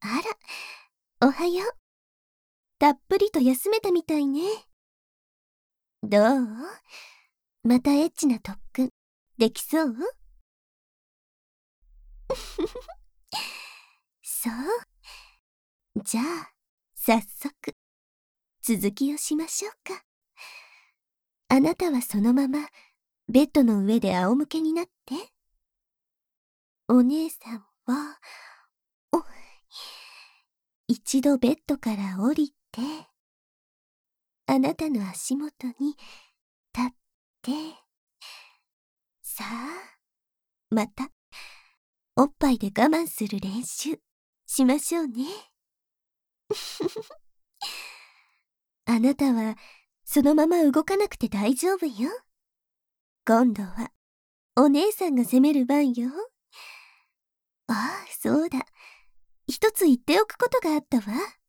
あら、おはよう。たっぷりと休めたみたいね。どう？またエッチな特訓、できそう？そう。じゃあ、早速、続きをしましょうか。あなたはそのまま、ベッドの上で仰向けになって。お姉さんは、一度ベッドから降りて、あなたの足元に立って、さあ、また、おっぱいで我慢する練習、しましょうね。あなたは、そのまま動かなくて大丈夫よ。今度は、お姉さんが責める番よ。ああ、そうだ。一つ言っておくことがあったわ。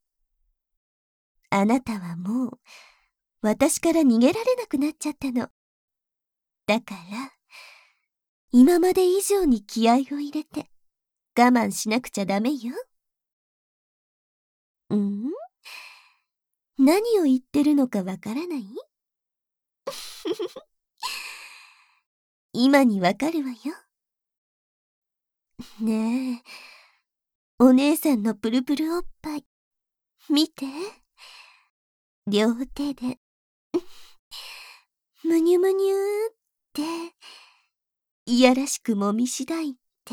あなたはもう、私から逃げられなくなっちゃったの。だから、今まで以上に気合を入れて、我慢しなくちゃダメよ。何を言ってるのかわからない？今にわかるわよ。ねえ、お姉さんのプルプルおっぱい、見て。両手で、むにゅむにゅーって、いやらしくもみしだいて。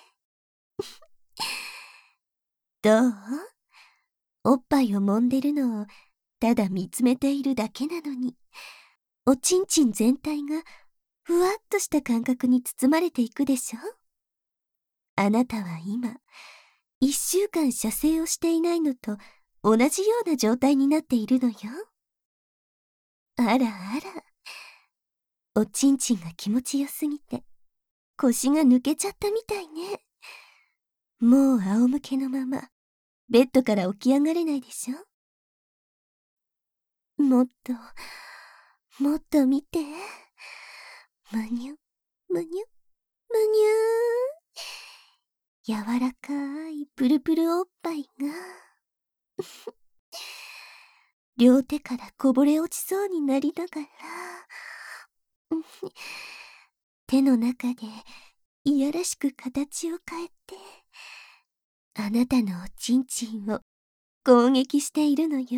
どう？おっぱいを揉んでるのを、ただ見つめているだけなのに、おちんちん全体が、ふわっとした感覚に包まれていくでしょ？あなたは今、1週間射精をしていないのと同じような状態になっているのよ。あらあら、おちんちんが気持ちよすぎて、腰が抜けちゃったみたいね。もう仰向けのまま、ベッドから起き上がれないでしょ？もっと、もっと見て。むにゅ、むにゅ、むにゅー。柔らかいプルプルおっぱいが、両手からこぼれ落ちそうになりながら、手の中でいやらしく形を変えて、あなたのおちんちんを攻撃しているのよ。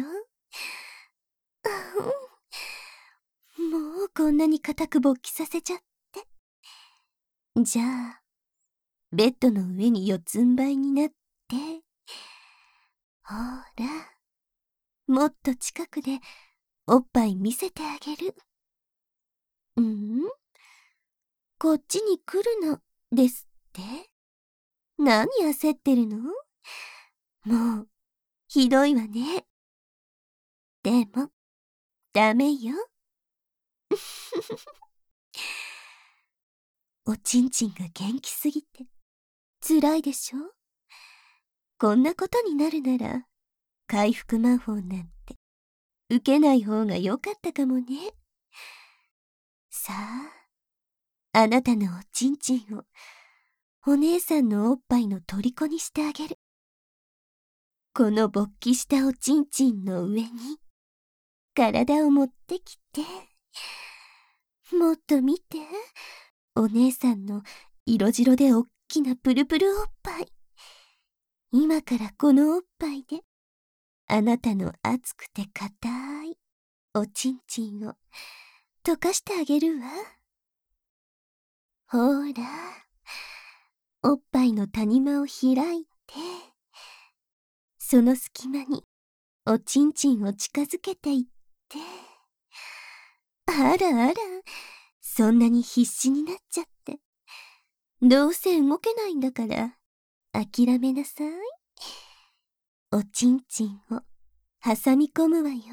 もうこんなに固く勃起させちゃって。じゃあ、ベッドの上に四つん這いになって、ほら、もっと近くでおっぱい見せてあげる。こっちに来るのですって？何焦ってるの？もう、ひどいわね。でも、ダメよ。おちんちんが元気すぎて、辛いでしょ？こんなことになるなら、回復魔法なんて、受けない方が良かったかもね。さあ、あなたのおちんちんを、お姉さんのおっぱいの虜にしてあげる。この勃起したおちんちんの上に、体を持ってきて、もっと見て、お姉さんの色白でおっきなプルプルおっぱい。今からこのおっぱいで、あなたの熱くて硬いおちんちんを溶かしてあげるわ。ほら、おっぱいの谷間を開いて、その隙間におちんちんを近づけていって、あらあら、そんなに必死になっちゃって。どうせ動けないんだから、諦めなさい。おちんちんを挟み込むわよ。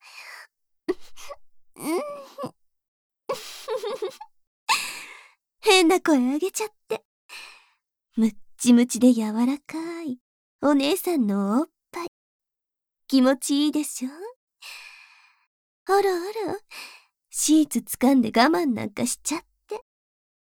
変な声あげちゃって。むっちむちで柔らかいお姉さんのおっぱい。気持ちいいでしょ？あらあら、シーツ掴んで我慢なんかしちゃって。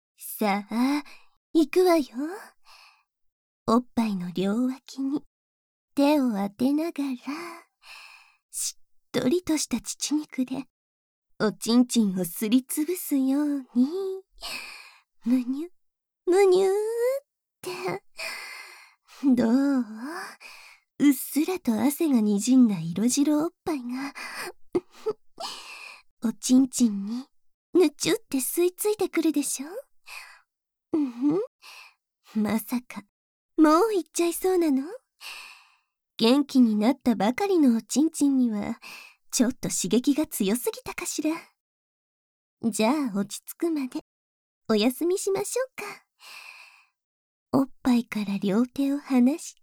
さあ、行くわよ。おっぱいの両脇に手を当てながら、しっとりとした乳肉で、おちんちんをすりつぶすように、むにゅ、むにゅーって。どう？うっすらと汗がにじんだ色白おっぱいが、おちんちんに、ぬちゅって吸い付いてくるでしょ？まさか、もう行っちゃいそうなの？元気になったばかりのおちんちんには、ちょっと刺激が強すぎたかしら。じゃあ落ち着くまで、お休みしましょうか。おっぱいから両手を離して。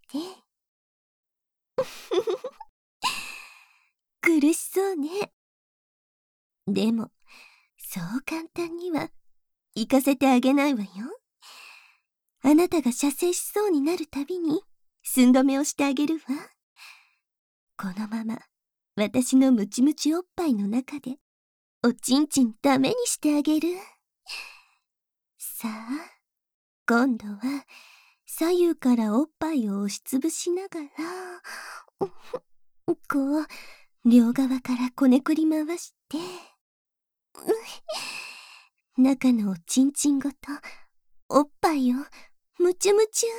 苦しそうね。でも、そう簡単には、行かせてあげないわよ。あなたが射精しそうになるたびに、寸止めをしてあげるわ。このまま、私のムチムチおっぱいの中で、おちんちんダメにしてあげる。さあ、今度は、左右からおっぱいを押しつぶしながら、こう、両側からこねくり回して、中のおちんちんごと、おっぱいを、むちゅむちゅ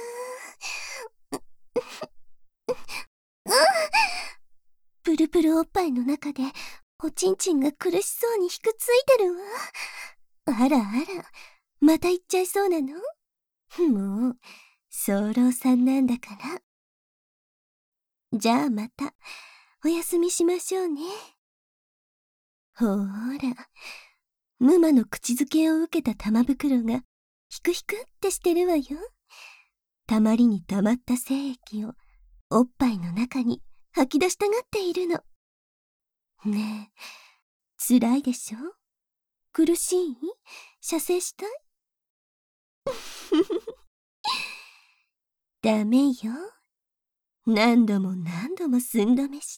プルプルおっぱいの中で、おちんちんが苦しそうにひくついてるわ。あらあら、また行っちゃいそうなの？もう、早漏さんなんだから。じゃあまた、お休みしましょうね。ほーら、ムマの口づけを受けた玉袋が、ひくひくってしてるわよ。たまりにたまった精液を、おっぱいの中に吐き出したがっているの。ねえ、辛いでしょ？苦しい？射精したい？ダメよ。何度も何度も寸止めして、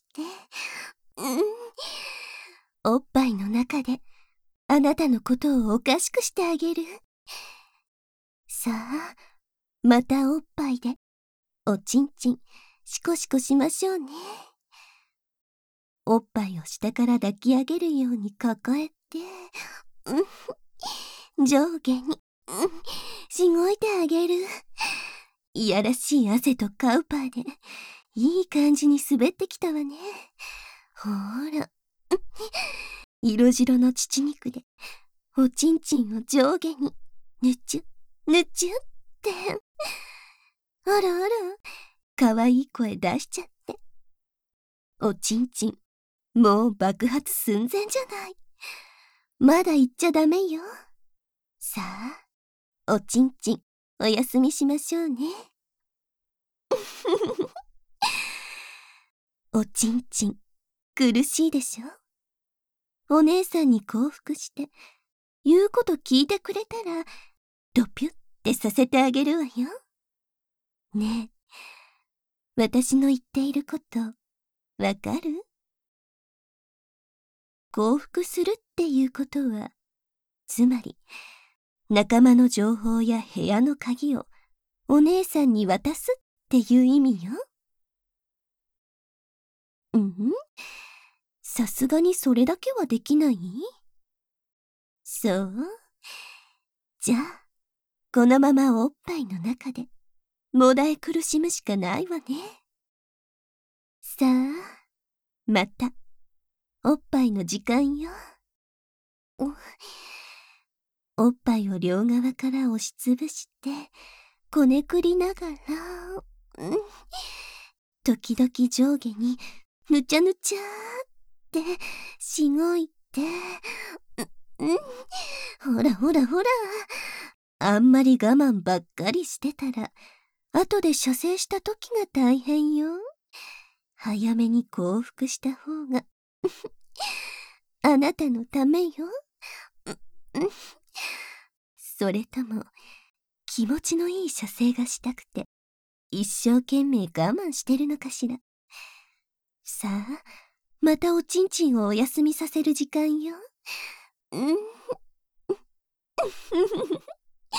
おっぱいの中で、あなたのことをおかしくしてあげる。さあ、またおっぱいで、おちんちん、しこしこしましょうね。おっぱいを下から抱き上げるように抱えて、上下に、しごいてあげる。いやらしい汗とカウパーで、いい感じに滑ってきたわね。ほーら、色白の乳肉で、おちんちんを上下に、ぬちゅ、ぬちゅって。あらあら、かわいい声出しちゃって。おちんちん、もう爆発寸前じゃない。まだ言っちゃダメよ。さあ、おちんちん、お休みしましょうね。おちんちん、苦しいでしょ？お姉さんに降伏して、言うこと聞いてくれたら、ドピュってさせてあげるわよ。ねえ、私の言っていること、わかる？降伏するっていうことは、つまり、仲間の情報や部屋の鍵をお姉さんに渡すっていう意味よ。さすがにそれだけはできない？そう。じゃあ、このままおっぱいの中で、もだえ苦しむしかないわね。さあ、また、おっぱいの時間よ。おっぱいを両側から押しつぶして、こねくりながら、時々上下に、ぬちゃぬちゃーって、しごいて、ほらほらほら、あんまり我慢ばっかりしてたら、後で射精した時が大変よ。早めに降伏した方が、あなたのためよ。それとも、気持ちのいい射精がしたくて、一生懸命我慢してるのかしら。さあ、またおちんちんをお休みさせる時間よ。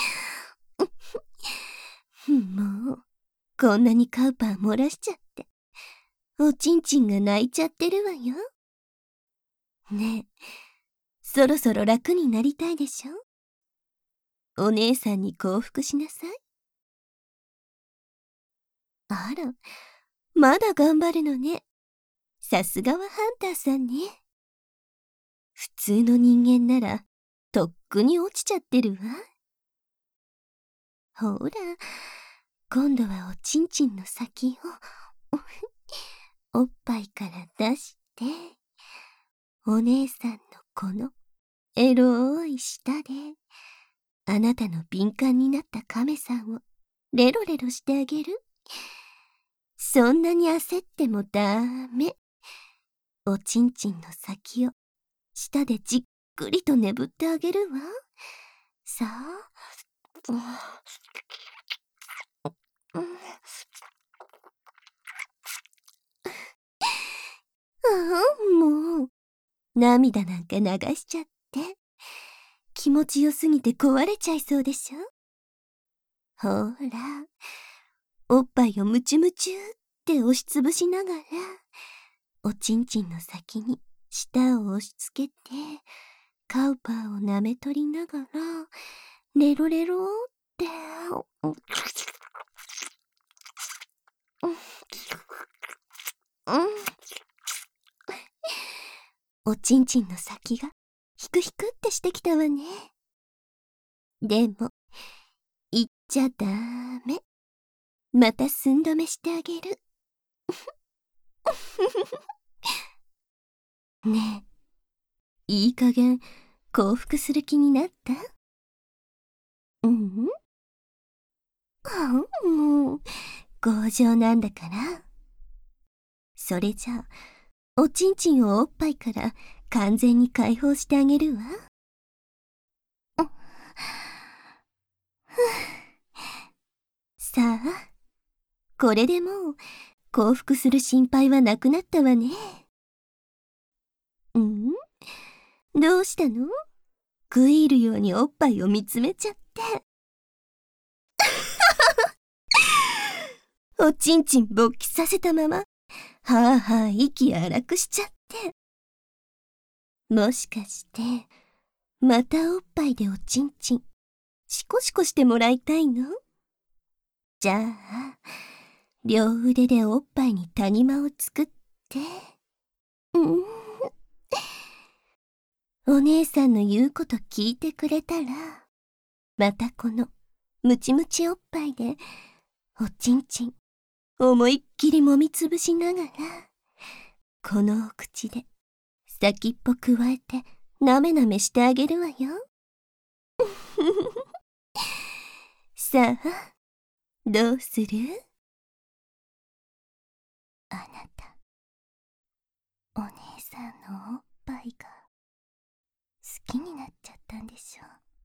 もう、こんなにカウパー漏らしちゃって、 おちんちんが泣いちゃってるわよ。ねえ、そろそろ楽になりたいでしょ？お姉さんに降伏しなさい。あら、まだ頑張るのね。さすがはハンターさんね。普通の人間なら、とっくに落ちちゃってるわ。ほら、今度はおちんちんの先を、おっぱいから出して、お姉さんのこのエロい舌で、あなたの敏感になった亀さんをレロレロしてあげる。そんなに焦ってもダメ。おちんちんの先を舌でじっくりと眠ってあげるわ。さあ。もう涙なんか流しちゃって、気持ちよすぎて壊れちゃいそうでしょ？ほら、おっぱいをムチュムチュって押しつぶしながら、おちんちんの先に舌を押し付けて、カウパーを舐めとりながら、レロレロって、おちんちんの先がヒクヒクってしてきたわね。でも、言っちゃダメ。また寸止めしてあげる。ねえ、いい加減降伏する気になった？うん？もう、強情なんだから。それじゃあ、おちんちんをおっぱいから完全に解放してあげるわ。さあ、これでもう降伏する心配はなくなったわね。どうしたの？食い入るようにおっぱいを見つめちゃって。おちんちん勃起させたまま、はあはあ息荒くしちゃって。もしかして、またおっぱいでおちんちん、シコシコしてもらいたいの？じゃあ、両腕でおっぱいに谷間を作って、お姉さんの言うこと聞いてくれたら、またこのムチムチおっぱいで、おちんちん、思いっきり揉みつぶしながら、このお口で先っぽくわえてなめなめしてあげるわよ。さあ、どうする？あなた、お姉さんのおっぱいが好きになっちゃったんでしょ？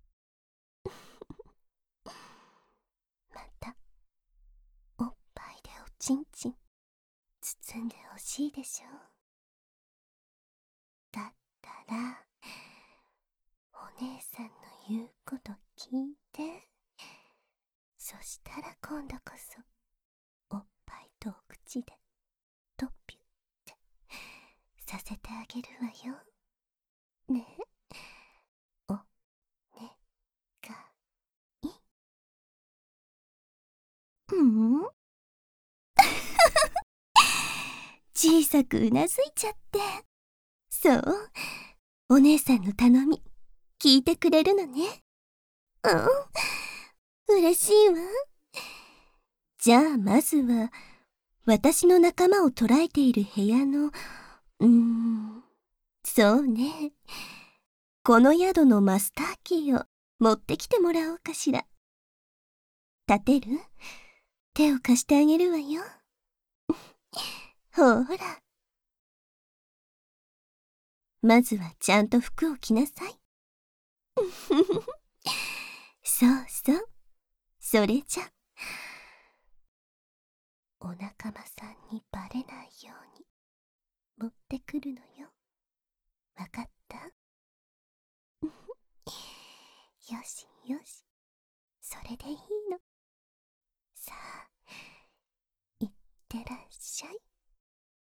また、おっぱいでおちんちん、包んでほしいでしょ？だったら、お姉さんの言うこと聞いて、そしたら今度こそ、おっぱいとお口で、とぴゅってさせてあげるわよ。ね。おねがい。小さくうなずいちゃって。そう、お姉さんの頼み、聞いてくれるのね。嬉しいわ。じゃあまずは、私の仲間を捕らえている部屋の、そうね。この宿のマスターキーを持ってきてもらおうかしら。立てる？手を貸してあげるわよ。ほら。まずはちゃんと服を着なさい。そうそう。それじゃ。お仲間さんにバレないように持ってくるのよ。わかった？よしよし。それでいいの。さあ、いってらっしゃい。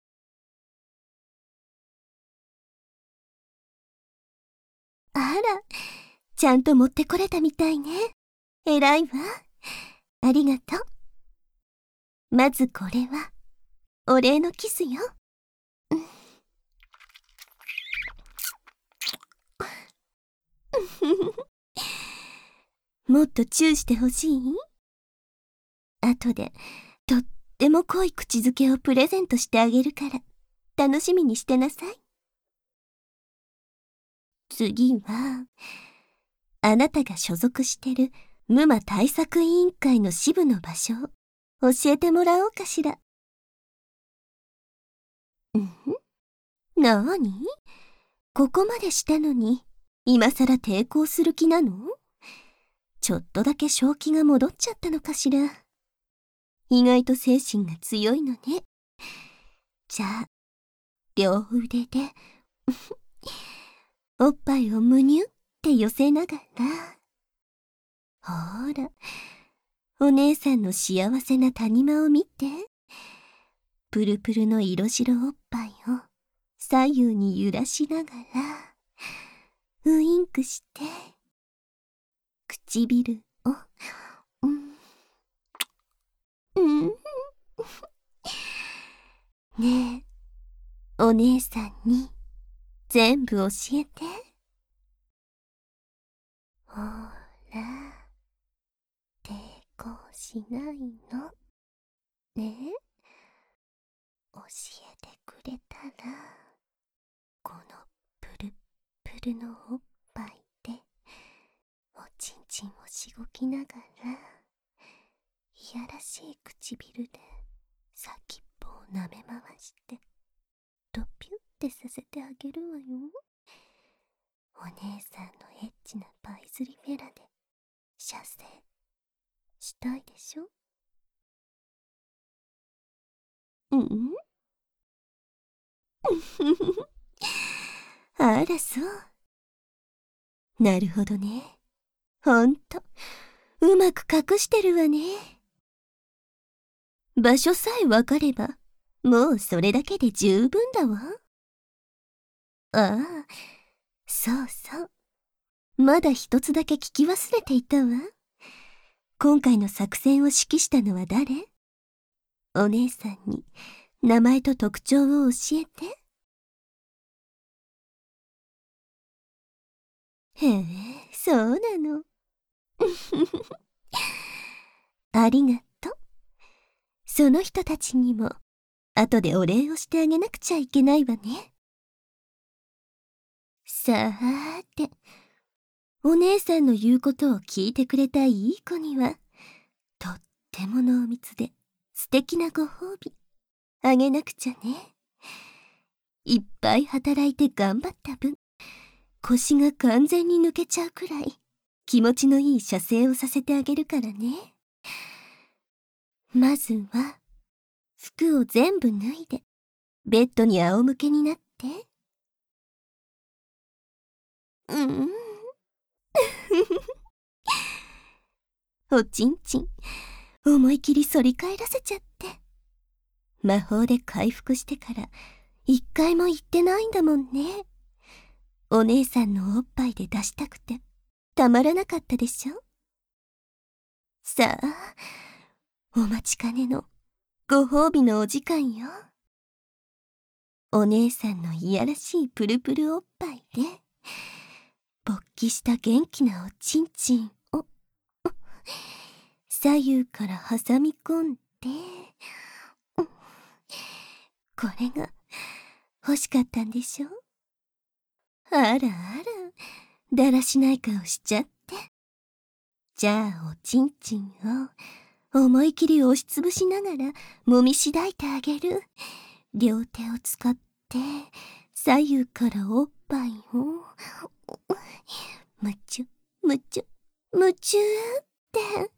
ら、ちゃんと持ってこれたみたいね。偉いわ。ありがとう。まずこれは、お礼のキスよ。もっとチューしてほしい？後で、とっても濃い口づけをプレゼントしてあげるから、楽しみにしてなさい。次は、あなたが所属してるムマ対策委員会の支部の場所を教えてもらおうかしら。なーに？ここまでしたのに、今さら抵抗する気なの？ちょっとだけ正気が戻っちゃったのかしら。意外と精神が強いのね。じゃあ、両腕でおっぱいをむにゅって寄せながら、ほーら、お姉さんの幸せな谷間を見て。プルプルの色白おっぱいを左右に揺らしながら、ウインクして、唇を、ねえ、お姉さんに全部教えて。ほら、抵抗しないのね。教えてくれたら、このプルプルのおっぱいでおちんちんをしごきながら、いやらしい唇で先っぽを舐め回してドピュってさせてあげるわよ。お姉さんのエッチなパイズリフェラで射精したいでしょ？あら、そう。なるほどね。ほんと、うまく隠してるわね。場所さえわかれば、もうそれだけで十分だわ。ああ、そうそう。まだ一つだけ聞き忘れていたわ。今回の作戦を指揮したのは誰？お姉さんに名前と特徴を教えて。へえ、そうなの。ありがとう。その人たちにも後でお礼をしてあげなくちゃいけないわね。さーて、お姉さんの言うことを聞いてくれたいい子には、とっても濃密で素敵なご褒美あげなくちゃね。いっぱい働いて頑張った分、腰が完全に抜けちゃうくらい気持ちのいい射精をさせてあげるからね。まずは服を全部脱いでベッドに仰向けになって。おちんちん思い切り反り返らせちゃって。魔法で回復してから一回も言ってないんだもんね。お姉さんのおっぱいで出したくてたまらなかったでしょ。さあ、お待ちかねのご褒美のお時間よ。お姉さんのいやらしいプルプルおっぱいで勃起した元気なおちんちんを左右から挟み込んで、これが欲しかったんでしょ。あらあら、だらしない顔しちゃって。じゃあおちんちんを思い切り押しつぶしながら揉みしだいてあげる。両手を使って左右からおっぱいをむちゅむちゅむちゅって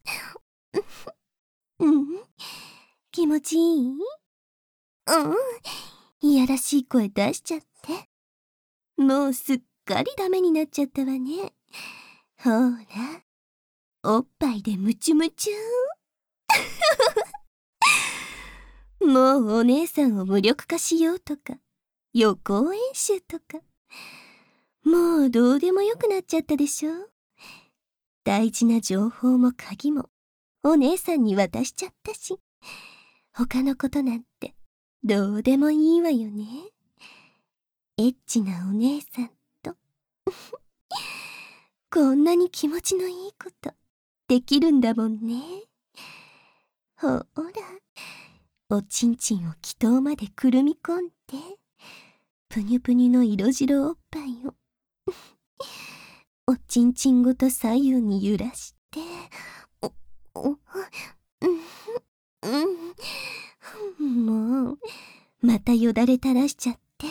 気持ちいい？いやらしい声出しちゃって。もうすっかりダメになっちゃったわね。ほら、おっぱいでムチュムチュもうお姉さんを無力化しようとか予行演習とか、 もうどうでもよくなっちゃったでしょ。大事な情報も鍵もお姉さんに渡しちゃったし、他のことなんてどうでもいいわよね。エッチなお姉さんとこんなに気持ちのいいことできるんだもんね。ほら、おちんちんを気筒までくるみ込んで、ぷにゅぷにゅの色白おっぱいをおちんちんごと左右に揺らして、もうまたよだれ垂らしちゃって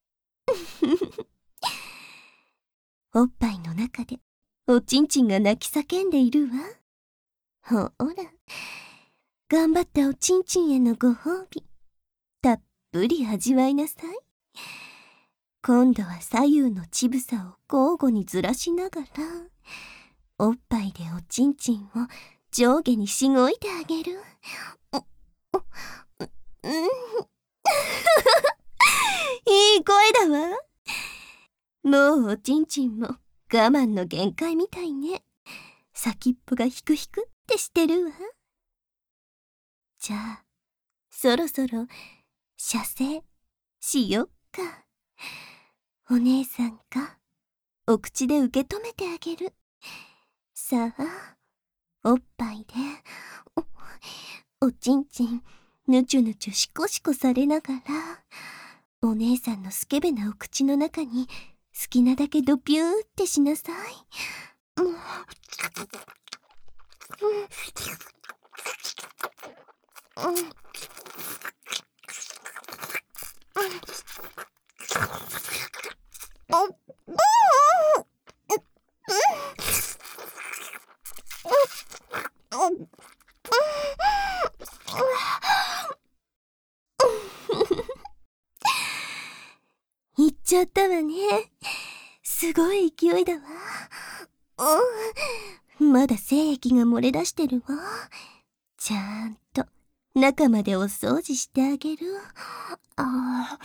おっぱいの中でおちんちんが泣き叫んでいるわ。ほら、頑張ったおちんちんへのご褒美たっぷり味わいなさい。今度は左右の乳房を交互にずらしながら、おっぱいでおちんちんを上下にしごいてあげる。いい声だわ。もうおちんちんも我慢の限界みたいね。先っぽがヒクヒクってしてるわ。じゃあそろそろ射精しよっか。お姉さんがお口で受け止めてあげる。さあ、おっぱいでおちんちんぬちゅぬちゅしこしこされながら、お姉さんのスケベなお口の中に好きなだけドピューってしなさい。行っちゃったわね。すごい勢いだわ。まだ精液が漏れ出してるわ。ちゃんと中までお掃除してあげる。あ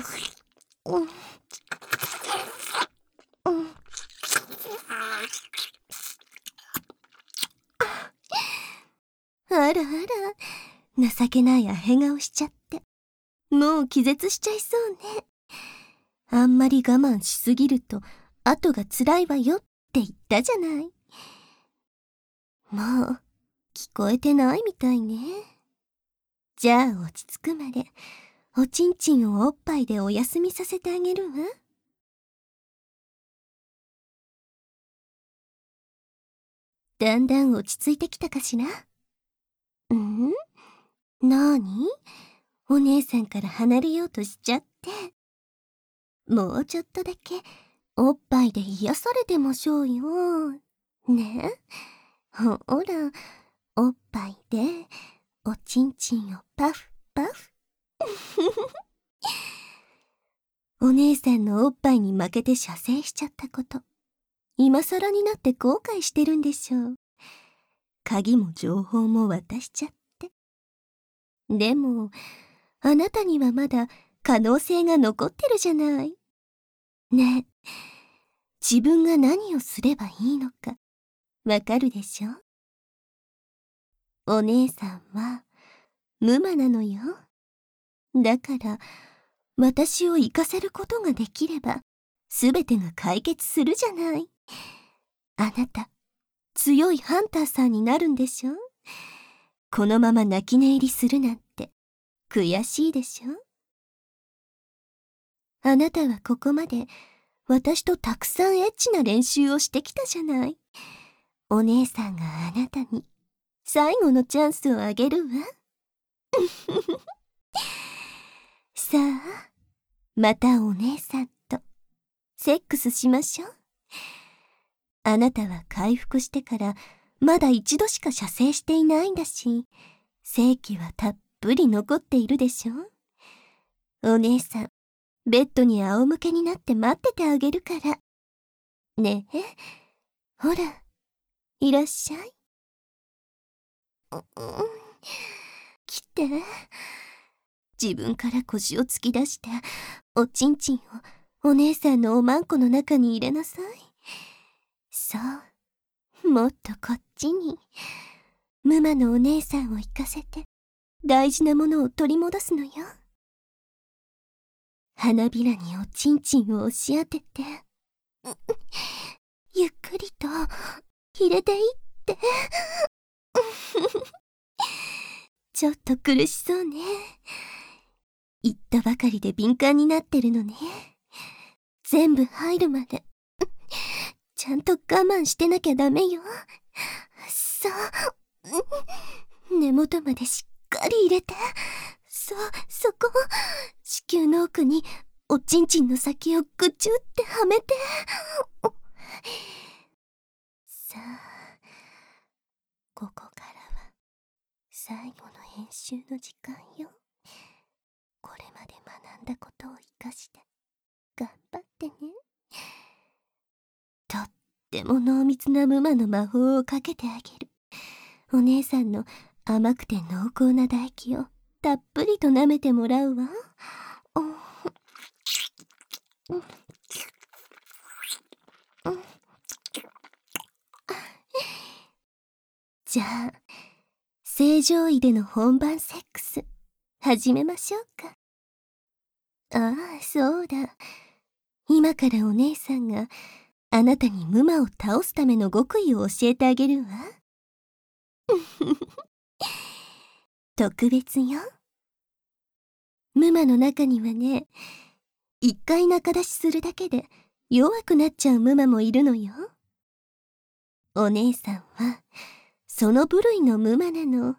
らあら、情けないアヘ顔しちゃって、もう気絶しちゃいそうね。あんまり我慢しすぎると後が辛いわよって言ったじゃない。もう聞こえてないみたいね。じゃあ落ち着くまでおちんちんをおっぱいでお休みさせてあげるわ。だんだん落ち着いてきたかしら。なに？お姉さんから離れようとしちゃって。もうちょっとだけおっぱいで癒されてましょうよ。ね。ほら、おっぱいでおちんちんをパフパフ。お姉さんのおっぱいに負けて射精しちゃったこと、今更になって後悔してるんでしょう。鍵も情報も渡しちゃって。でもあなたにはまだ可能性が残ってるじゃない。ねえ、自分が何をすればいいのかわかるでしょ。お姉さんは無魔なのよ。だから私を生かせることができれば全てが解決するじゃない。あなた強いハンターさんになるんでしょ。このまま泣き寝入りするなんて悔しいでしょ。あなたはここまで私とたくさんエッチな練習をしてきたじゃない。お姉さんがあなたに最後のチャンスをあげるわ。さあ、またお姉さんとセックスしましょう。あなたは回復してからまだ一度しか射精していないんだし、精気はたっぷり残っているでしょ。お姉さん、ベッドに仰向けになって待っててあげるから。ねえ、ほら、いらっしゃい。来て。自分から腰を突き出しておちんちんをお姉さんのおまんこの中に入れなさい。そう、もっとこっちに。ムマのお姉さんを行かせて、大事なものを取り戻すのよ。花びらにおちんちんを押し当てて、ゆっくりと入れていって。ちょっと苦しそうね。言ったばかりで敏感になってるのね。全部入るまでちゃんと我慢してなきゃダメよ。そう、根元までしっかり入れて。そこ、子宮の奥におちんちんの先をぐちゅってはめて。さあ、ここからは最後の編集の時間よ。これまで学んだことを生かして頑張ってね。とっても濃密なムマの魔法をかけてあげる。お姉さんの甘くて濃厚な唾液をたっぷりと舐めてもらうわ。じゃあ、正常位での本番セックス始めましょうか。ああ、そうだ。今からお姉さんがあなたにムマを倒すための極意を教えてあげるわ。特別よ。ムマの中にはね、一回中出しするだけで弱くなっちゃうムマもいるのよ。お姉さんはその部類のムマなの。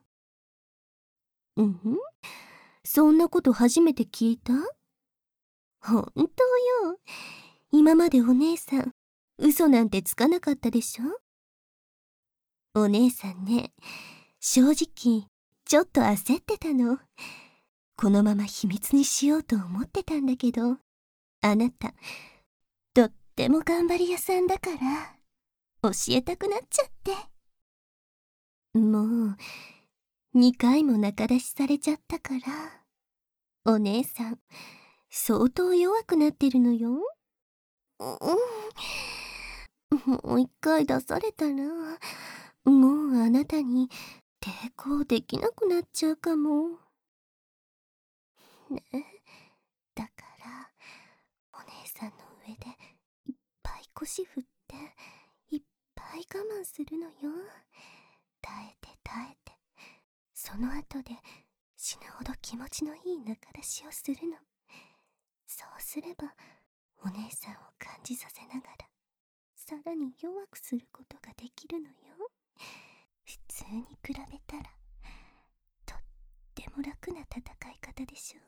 そんなこと初めて聞いた？本当よ。今までお姉さん嘘なんてつかなかったでしょ。お姉さんね、正直ちょっと焦ってたの。このまま秘密にしようと思ってたんだけど、あなたとっても頑張り屋さんだから教えたくなっちゃって。もう2回も中出しされちゃったから、お姉さん相当弱くなってるのよ。もう1回出されたら、もうあなたに抵抗できなくなっちゃうかも。ね、だからお姉さんの上でいっぱい腰振っていっぱい我慢するのよ。耐えて耐えて、その後で死ぬほど気持ちのいい中出しをするの。そうすればお姉さんを感じさせながらさらに弱くすることができるのよ。普通に比べたらとっても楽な戦い方でし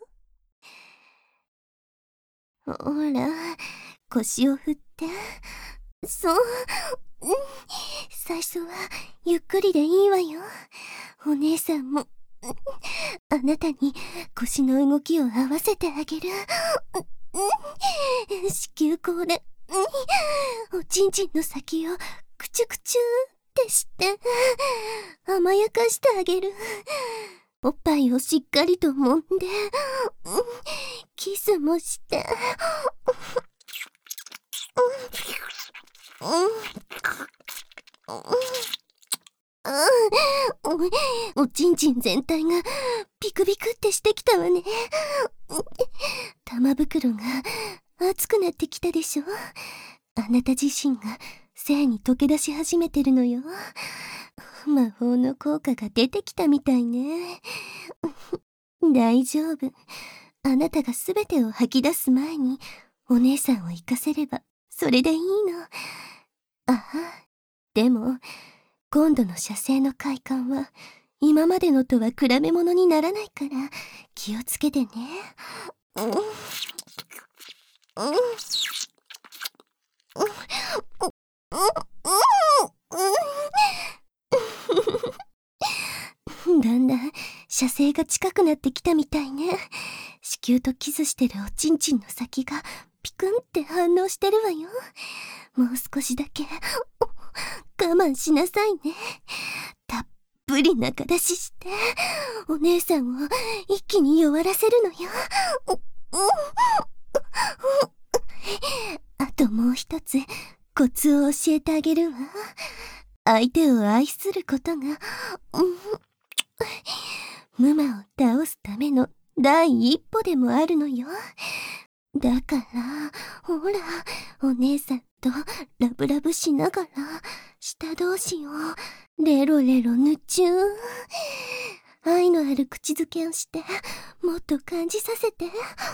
ょ。ほら、腰を振って。そう、最初はゆっくりでいいわよ。お姉さんもあなたに腰の動きを合わせてあげる。子宮口でおちんちんの先をくちゅくちゅってして甘やかしてあげる。おっぱいをしっかりと揉んでキスもしておちんちん全体がピクピクってしてきたわね。玉袋が熱くなってきたでしょ。あなた自身が性に溶け出し始めてるのよ。魔法の効果が出てきたみたいね。大丈夫。あなたが全てを吐き出す前にお姉さんを行かせればそれでいいの。ああ、でも今度の射精の快感は今までのとは比べ物にならないから気をつけてね。だんだん射精が近くなってきたみたいね。子宮とキスしてるおちんちんの先がピクンって反応してるわよ。もう少しだけ我慢しなさいね。たっぷり中出ししてお姉さんを一気に弱らせるのよ。 あともう一つコツを教えてあげるわ。相手を愛することが、ムマを倒すための第一歩でもあるのよ。だから、ほら、お姉さんとラブラブしながら、舌同士をレロレロぬちゅー。愛のある口づけをして、もっと感じさせて。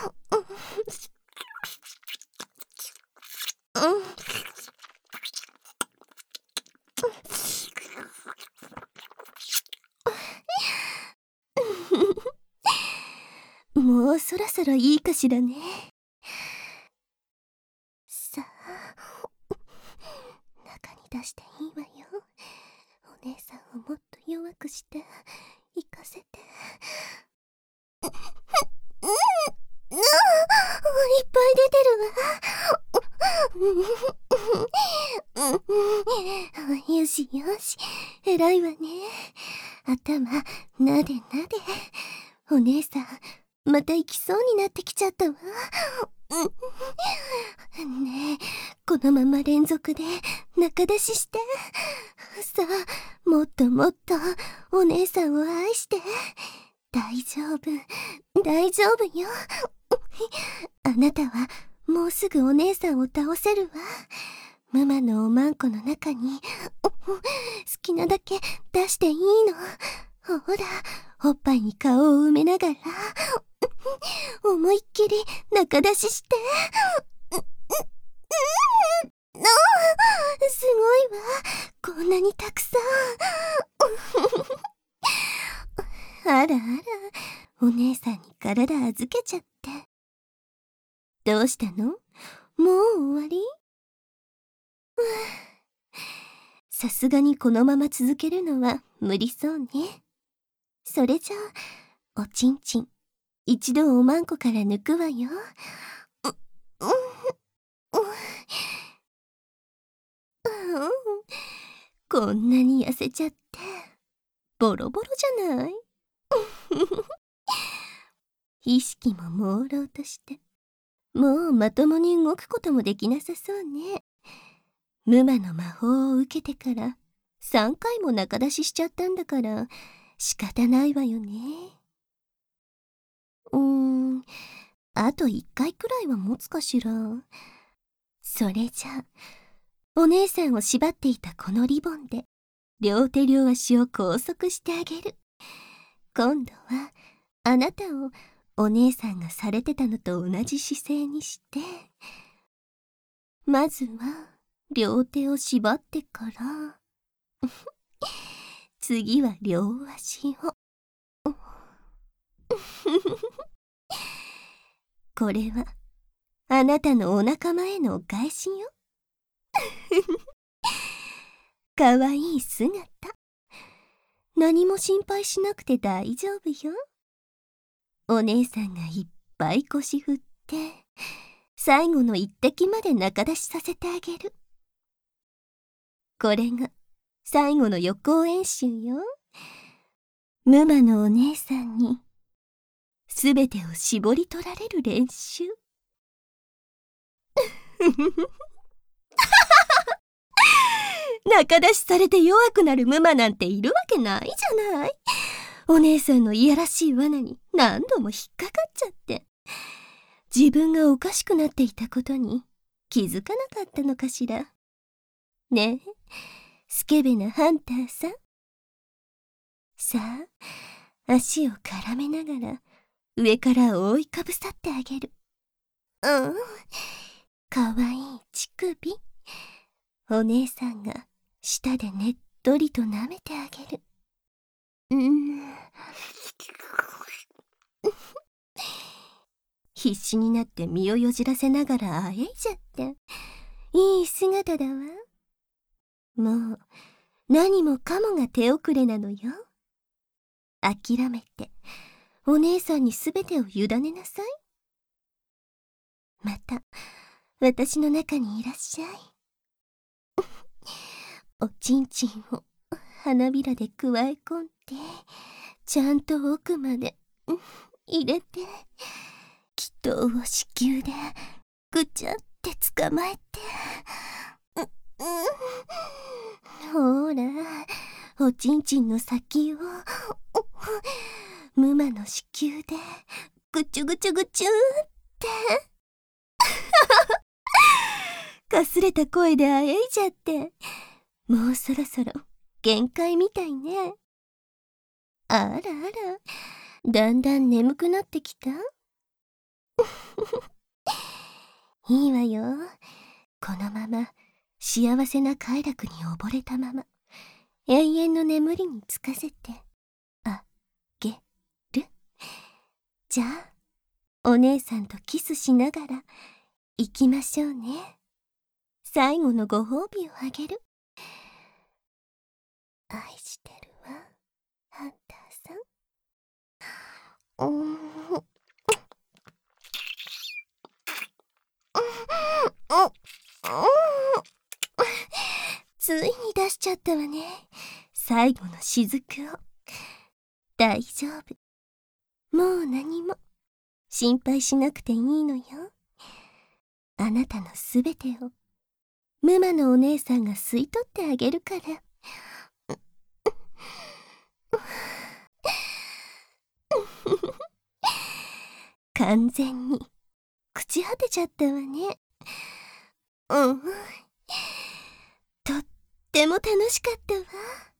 もうそろそろいいかしらね。さあ、中に出していいわよ。お姉さんをもっと弱くして行かせて。いっぱい出てるわ。よしよし、偉いわね。頭なでなで。お姉さんまた行きそうになってきちゃったわ。ねえ、このまま連続で仲出しして。さあ、もっともっとお姉さんを愛して。大丈夫、大丈夫よ。あなたはもうすぐお姉さんを倒せるわ。ママのおまんこの中に好きなだけ出していいの。ほら、おっぱいに顔を埋めながら思いっきり仲出しして。すごいわ、こんなにたくさん。あらあら、お姉さんに体預けちゃって。どうしたの？もう終わり？さすがにこのまま続けるのは無理そうね。それじゃあ、おちんちん一度おまんこから抜くわよ。こんなに痩せちゃってボロボロじゃない？意識も朦朧としてもうまともに動くこともできなさそうね。ムマの魔法を受けてから3回も仲出ししちゃったんだから仕方ないわよね。あと1回くらいは持つかしら。それじゃあ、お姉さんを縛っていたこのリボンで両手両足を拘束してあげる。今度はあなたをお姉さんがされてたのと同じ姿勢にして、まずは両手を縛ってから次は両足を。これはあなたのお仲間へのお返しよ。かわいい姿。何も心配しなくて大丈夫よ。お姉さんがいっぱい腰振って最後の一滴まで仲出しさせてあげる。これが最後の予行演習よ。ムマのお姉さんにすべてを絞り取られる練習。仲出しされて弱くなるムマなんているわけないじゃない。お姉さんのいやらしい罠に何度も引っかかっちゃって自分がおかしくなっていたことに気づかなかったのかしら。ねえ、スケベなハンターさん。さあ、足を絡めながら上から覆いかぶさってあげる。かわいい乳首。お姉さんが舌でねっとりと舐めてあげる。必死になって身をよじらせながらあえいじゃっていい姿だわ。もう何もかもが手遅れなのよ。諦めてお姉さんにすべてを委ねなさい。また私の中にいらっしゃい。おちんちんを花びらでくわえ込んでちゃんと奥まで入れて、祈祷を子宮でぐちゃっって捕まえて。ほら、おちんちんの先をムマの子宮でぐちゅぐちゅぐちゅって。かすれた声であえいじゃって、もうそろそろ限界みたいね。あらあら、だんだん眠くなってきた。いいわよ。このまま幸せな快楽に溺れたまま永遠の眠りにつかせてあげる。じゃあお姉さんとキスしながら行きましょうね。最後のご褒美をあげる。愛してるわ、ハンターさん。ついに出しちゃったわね、最後の雫を。大丈夫、もう何も心配しなくていいのよ。あなたのすべてをムマのお姉さんが吸い取ってあげるから。完全に朽ち果てちゃったわね。とっても楽しかったわ。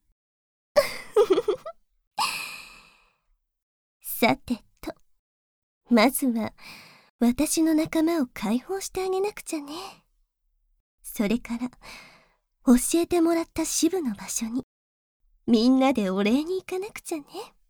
さてと、まずは私の仲間を解放してあげなくちゃね。それから教えてもらった支部の場所にみんなでお礼に行かなくちゃね。